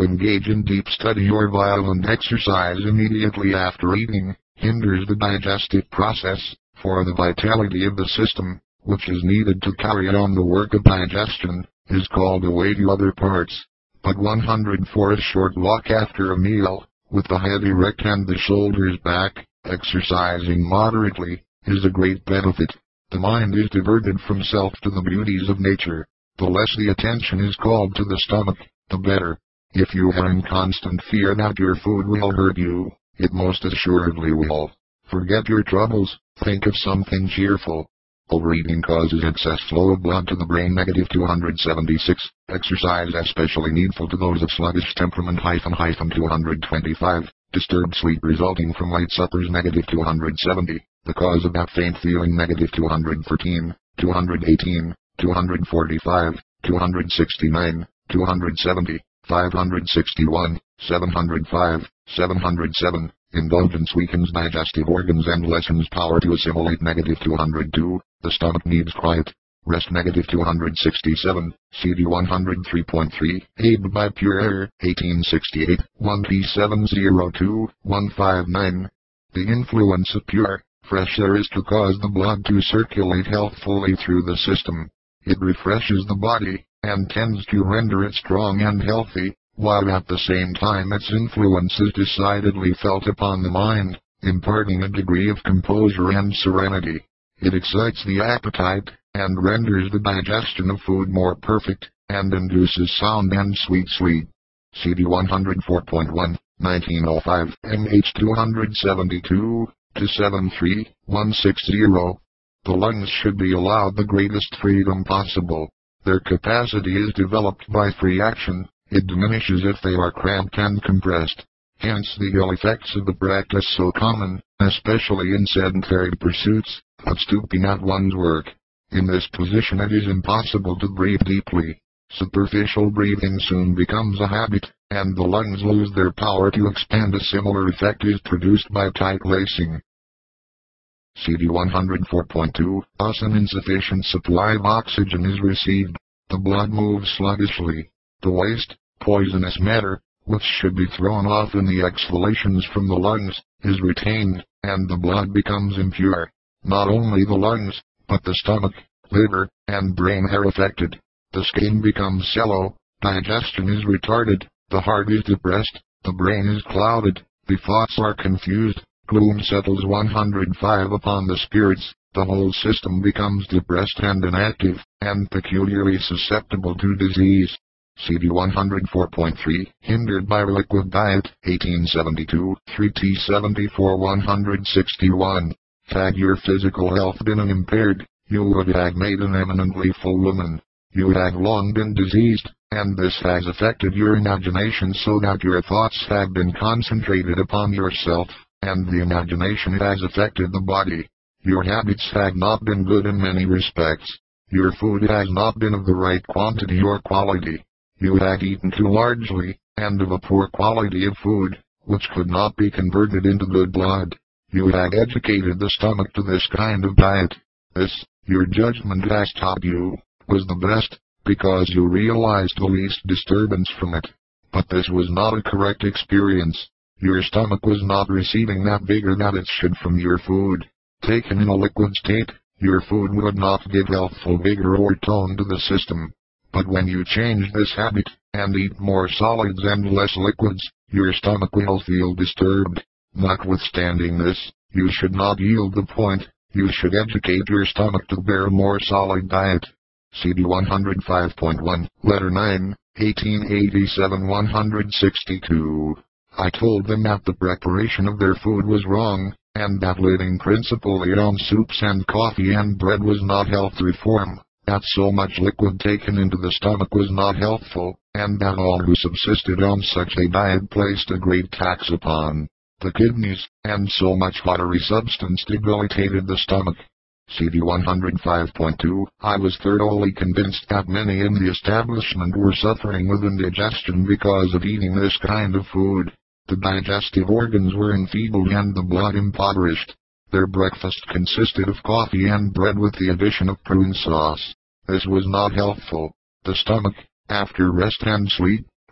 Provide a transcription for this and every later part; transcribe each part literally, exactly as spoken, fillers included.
engage in deep study or violent exercise immediately after eating hinders the digestive process, for the vitality of the system, which is needed to carry on the work of digestion, is called away to other parts. But one hundred four A short walk after a meal, with the head erect and the shoulders back, exercising moderately, is a great benefit. The mind is diverted from self to the beauties of nature. The less the attention is called to the stomach, the better. If you are in constant fear that your food will hurt you, it most assuredly will. Forget your troubles, think of something cheerful. Overeating causes excess flow of blood to the brain. Negative two hundred seventy-six. Exercise especially needful to those of sluggish temperament. Hyphen hyphen two hundred twenty-five. Disturbed sleep resulting from late suppers. Negative two hundred seventy. The cause of that faint feeling. Negative two hundred thirteen. two hundred eighteen. two hundred forty-five. two hundred sixty-nine. two hundred seventy. five hundred sixty-one. seven hundred five. seven hundred seven. Indulgence weakens digestive organs and lessens power to assimilate. Negative two hundred two. The stomach needs quiet. Rest. Negative two hundred sixty-seven. C D one hundred three point three. Aided by Pure Air. eighteen sixty-eight. one P seven zero two. one five nine. The influence of pure, fresh air is to cause the blood to circulate healthfully through the system. It refreshes the body, and tends to render it strong and healthy, while at the same time its influence is decidedly felt upon the mind, imparting a degree of composure and serenity. It excites the appetite, and renders the digestion of food more perfect, and induces sound and sweet sleep. C D one hundred four point one, nineteen oh five, M H two seventy-two, to seventy-three, one sixty. The lungs should be allowed the greatest freedom possible. Their capacity is developed by free action. It diminishes if they are cramped and compressed. Hence the ill effects of the practice so common, especially in sedentary pursuits, of stooping at one's work. In this position it is impossible to breathe deeply. Superficial breathing soon becomes a habit, and the lungs lose their power to expand. A similar effect is produced by tight lacing. C D one hundred four point two. Thus an insufficient supply of oxygen is received. The blood moves sluggishly. The waste, poisonous matter, which should be thrown off in the exhalations from the lungs, is retained, and the blood becomes impure. Not only the lungs, but the stomach, liver, and brain are affected. The skin becomes sallow, digestion is retarded, the heart is depressed, the brain is clouded, the thoughts are confused, gloom settles. one hundred five Upon the spirits, the whole system becomes depressed and inactive, and peculiarly susceptible to disease. C D one hundred four point three, hindered by liquid diet. eighteen seventy-two, three T seventy-four one sixty-one. Had your physical health been unimpaired, you would have made an eminently full woman. You have long been diseased, and this has affected your imagination so that your thoughts have been concentrated upon yourself, and the imagination has affected the body. Your habits have not been good in many respects. Your food has not been of the right quantity or quality. You have eaten too largely, and of a poor quality of food, which could not be converted into good blood. You have educated the stomach to this kind of diet. This, your judgment has taught you, was the best, because you realized the least disturbance from it. But this was not a correct experience. Your stomach was not receiving that vigor that it should from your food. Taken in a liquid state, your food would not give healthful vigor or tone to the system. But when you change this habit, and eat more solids and less liquids, your stomach will feel disturbed. Notwithstanding this, you should not yield the point. You should educate your stomach to bear a more solid diet. C D one hundred five point one, Letter nine, eighteen eighty-seven one sixty-two. I told them that the preparation of their food was wrong, and that living principally on soups and coffee and bread was not health reform, that so much liquid taken into the stomach was not healthful, and that all who subsisted on such a diet placed a great tax upon the kidneys, and so much watery substance debilitated the stomach. C D one hundred five point two. I was thoroughly convinced that many in the establishment were suffering with indigestion because of eating this kind of food. The digestive organs were enfeebled and the blood impoverished. Their breakfast consisted of coffee and bread with the addition of prune sauce. This was not healthful. The stomach, after rest and sleep,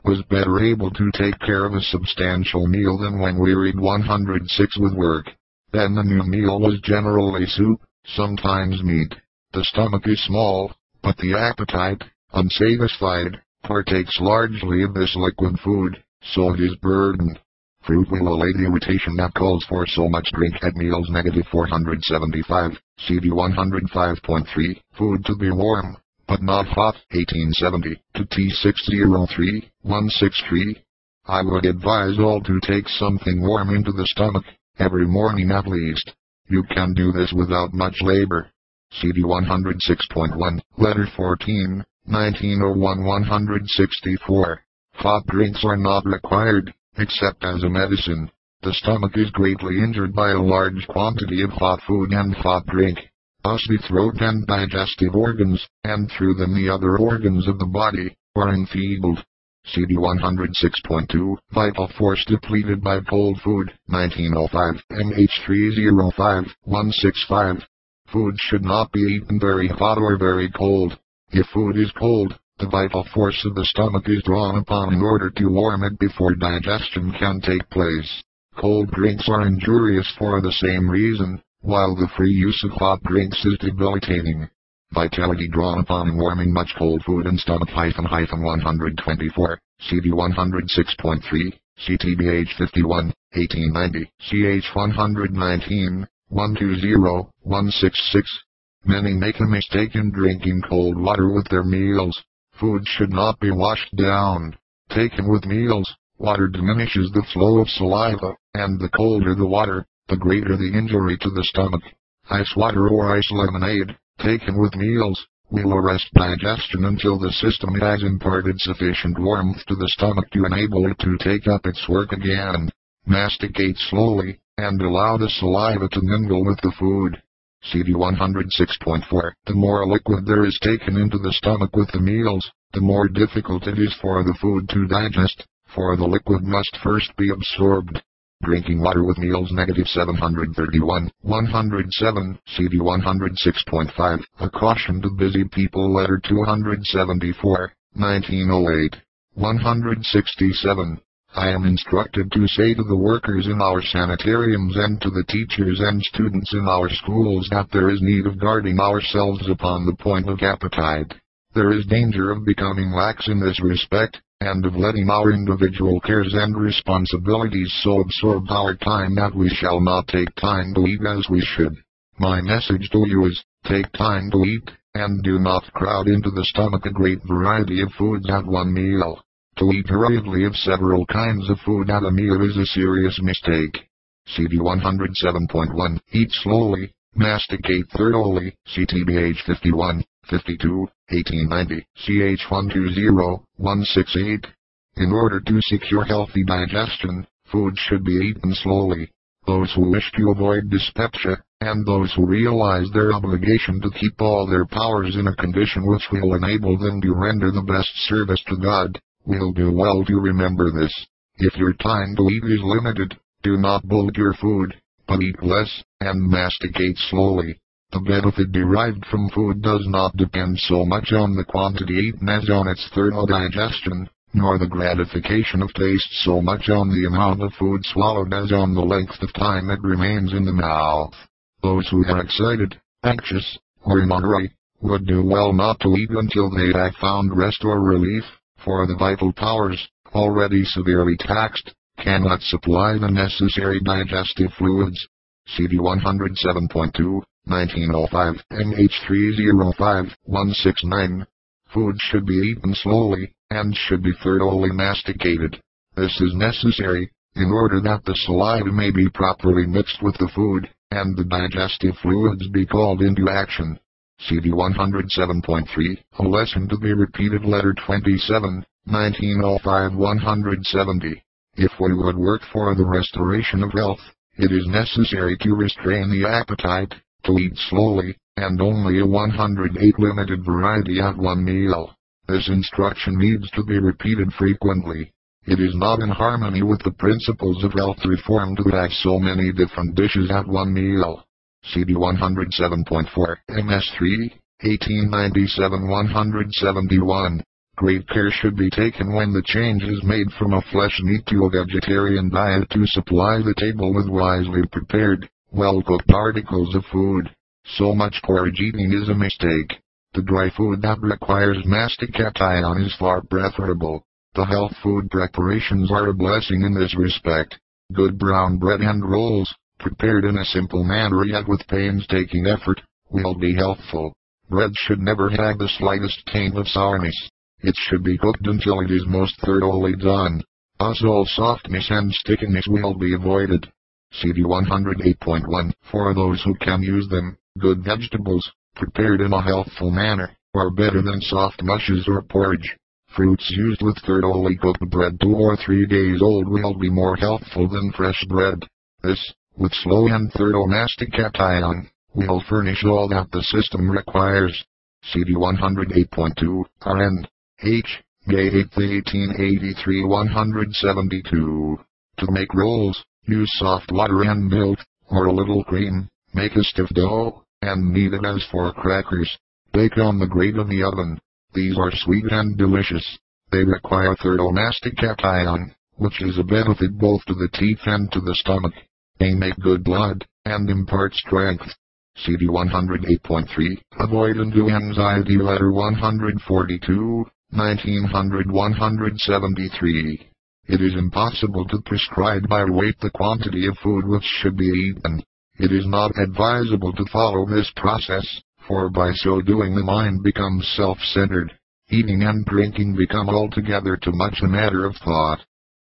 was better able to take care of a substantial meal than when wearied one hundred six with work. Then the new meal was generally soup, sometimes meat. The stomach is small, but the appetite, unsatisfied, partakes largely of this liquid food, so it is burdened. Fruit will allay the irritation that calls for so much drink at meals. Negative four hundred seventy-five, C D one hundred five point three, food to be warm, but not hot. eighteen seventy, to T six oh three, one sixty-three. I would advise all to take something warm into the stomach, every morning at least. You can do this without much labor. C D one hundred six point one, Letter fourteen, nineteen oh one one sixty-four. Hot drinks are not required, except as a medicine. The stomach is greatly injured by a large quantity of hot food and hot drink. Thus the throat and digestive organs, and through them the other organs of the body, are enfeebled. C D one hundred six point two, Vital force depleted by cold food. nineteen oh five, M H three oh five, one sixty-five. Food should not be eaten very hot or very cold. If food is cold, the vital force of the stomach is drawn upon in order to warm it before digestion can take place. Cold drinks are injurious for the same reason, while the free use of hot drinks is debilitating. Vitality drawn upon in warming much cold food and stomach hyphen hyphen one hundred twenty-four, C D one hundred six point three, C T B H fifty-one, eighteen ninety, C H one hundred nineteen, one twenty, one sixty-six. Many make a mistake in drinking cold water with their meals. Food should not be washed down. Taken with meals, water diminishes the flow of saliva, and the colder the water, the greater the injury to the stomach. Ice water or ice lemonade, taken with meals, will arrest digestion until the system has imparted sufficient warmth to the stomach to enable it to take up its work again. Masticate slowly, and allow the saliva to mingle with the food. C D one hundred six point four. The more liquid there is taken into the stomach with the meals, the more difficult it is for the food to digest, for the liquid must first be absorbed. Drinking water with meals. Negative seven hundred thirty-one, one hundred seven, C D one hundred six point five. A caution to busy people. Letter two hundred seventy-four, nineteen oh eight, one hundred sixty-seven. I am instructed to say to the workers in our sanitariums and to the teachers and students in our schools that there is need of guarding ourselves upon the point of appetite. There is danger of becoming lax in this respect, and of letting our individual cares and responsibilities so absorb our time that we shall not take time to eat as we should. My message to you is, take time to eat, and do not crowd into the stomach a great variety of foods at one meal. To eat hurriedly of several kinds of food at a meal is a serious mistake. C D one hundred seven point one. Eat slowly, masticate thoroughly. C T B H fifty-one, fifty-two, eighteen ninety, C H one twenty, one sixty-eight. In order to secure healthy digestion, food should be eaten slowly. Those who wish to avoid dyspepsia, and those who realize their obligation to keep all their powers in a condition which will enable them to render the best service to God, will do well to remember this. If your time to eat is limited, do not bulk your food, but eat less, and masticate slowly. The benefit derived from food does not depend so much on the quantity eaten as on its thorough digestion, nor the gratification of taste so much on the amount of food swallowed as on the length of time it remains in the mouth. Those who are excited, anxious, or in a hurry, would do well not to eat until they have found rest or relief, for the vital powers, already severely taxed, cannot supply the necessary digestive fluids. C D one hundred seven point two, nineteen oh five, M H three oh five, one sixty-nine. Food should be eaten slowly, and should be thoroughly masticated. This is necessary, in order that the saliva may be properly mixed with the food, and the digestive fluids be called into action. C D one hundred seven point three, a lesson to be repeated. Letter twenty-seven, nineteen oh five, one hundred seventy. If we would work for the restoration of health, it is necessary to restrain the appetite, to eat slowly, and only a one hundred eight limited variety at one meal. This instruction needs to be repeated frequently. It is not in harmony with the principles of health reform to have so many different dishes at one meal. C D one hundred seven point four, M S three, eighteen ninety-seven, one hundred seventy-one. Great care should be taken when the change is made from a flesh-meat to a vegetarian diet to supply the table with wisely prepared, well-cooked articles of food. So much porridge eating is a mistake. The dry food that requires mastication is far preferable. The health food preparations are a blessing in this respect. Good brown bread and rolls, prepared in a simple manner yet with painstaking effort, will be healthful. Bread should never have the slightest taint of sourness. It should be cooked until it is most thoroughly done. Thus all softness and stickiness will be avoided. C D one oh eight point one. For those who can use them, good vegetables, prepared in a healthful manner, are better than soft mushes or porridge. Fruits used with thoroughly cooked bread two or three days old will be more healthful than fresh bread. This, with slow and thorough mastication, will furnish all that the system requires. C D one oh eight point two. R and H. May eighth eighteen eighty-three one seventy-two. To make rolls, use soft water and milk, or a little cream. Make a stiff dough, and knead it as for crackers. Bake on the grate of the oven. These are sweet and delicious. They require thorough mastication, which is a benefit both to the teeth and to the stomach. They make good blood, and impart strength. C D one oh eight point three. Avoid undue anxiety. Letter one forty-two, nineteen hundred one seventy-three. It is impossible to prescribe by weight the quantity of food which should be eaten. It is not advisable to follow this process, for by so doing the mind becomes self-centered. Eating and drinking become altogether too much a matter of thought.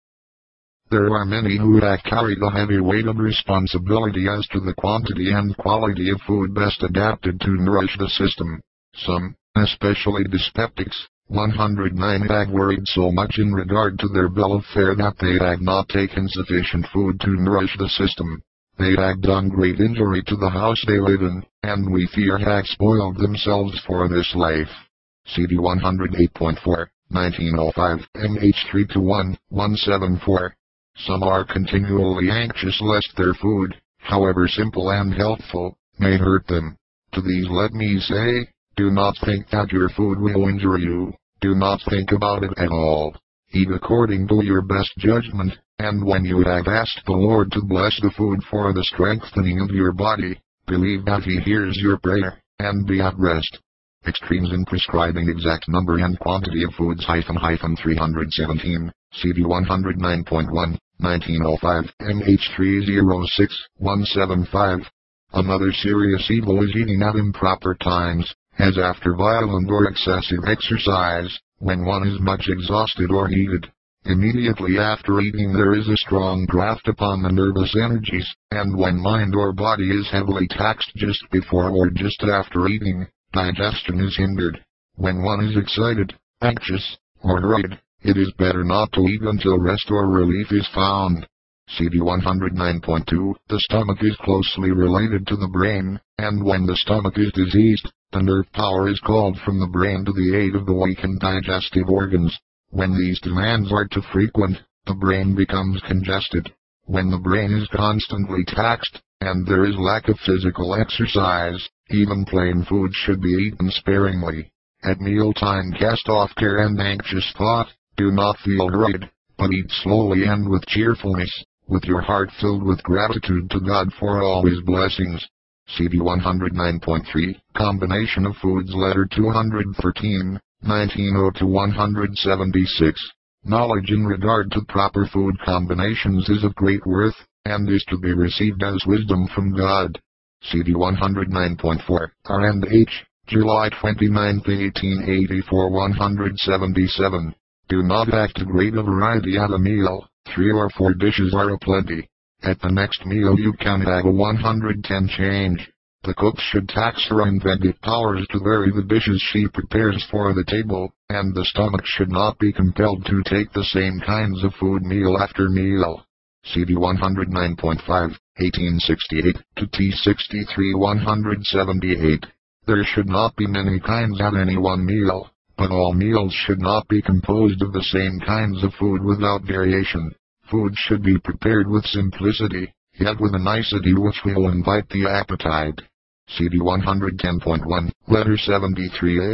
There are many who have carried the heavy weight of responsibility as to the quantity and quality of food best adapted to nourish the system. Some, especially dyspeptics, one oh nine have worried so much in regard to their bill of fare that they have not taken sufficient food to nourish the system. They have done great injury to the house they live in, and we fear have spoiled themselves for this life. C D one oh eight point four, nineteen oh five, M H three two one, one seven four. Some are continually anxious lest their food, however simple and healthful, may hurt them. To these let me say, do not think that your food will injure you. Do not think about it at all. Eat according to your best judgment, and when you have asked the Lord to bless the food for the strengthening of your body, believe that He hears your prayer, and be at rest. Extremes in prescribing exact number and quantity of foods hyphen hyphen three seventeen, C D one oh nine point one, nineteen oh five, M H three oh six, one seven five. Another serious evil is eating at improper times, as after violent or excessive exercise, when one is much exhausted or heated. Immediately after eating there is a strong draft upon the nervous energies, and when mind or body is heavily taxed just before or just after eating, digestion is hindered. When one is excited, anxious, or hurried, it is better not to eat until rest or relief is found. C D one oh nine point two. The stomach is closely related to the brain, and when the stomach is diseased, the nerve power is called from the brain to the aid of the weakened digestive organs. When these demands are too frequent, the brain becomes congested. When the brain is constantly taxed, and there is lack of physical exercise, even plain food should be eaten sparingly. At mealtime cast off care and anxious thought. Do not feel hurried, but eat slowly and with cheerfulness, with your heart filled with gratitude to God for all His blessings. C D one oh nine point three. Combination of Foods. Letter two thirteen, nineteen oh to one seventy-six. Knowledge in regard to proper food combinations is of great worth, and is to be received as wisdom from God. C D one oh nine point four. R and H. July twenty-ninth, eighteen eighty-four, one seventy-seven. Do not act to great a variety at a meal. Three or four dishes are aplenty. At the next meal you can have a one hundred ten change. The cook should tax her inventive powers to vary the dishes she prepares for the table, and the stomach should not be compelled to take the same kinds of food meal after meal. C D one oh nine point five, eighteen sixty-eight to T sixty-three, one seventy-eight. There should not be many kinds at any one meal, but all meals should not be composed of the same kinds of food without variation. Food should be prepared with simplicity, yet with a nicety which will invite the appetite. C D one ten point one, Letter seventy-three A.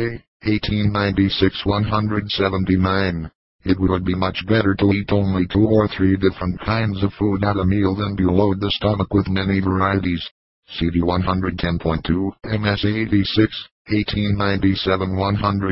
eighteen ninety-six to one seventy-nine. It would be much better to eat only two or three different kinds of food at a meal than to load the stomach with many varieties. C D one ten point two, M S eighty-six, eighteen ninety-seven to one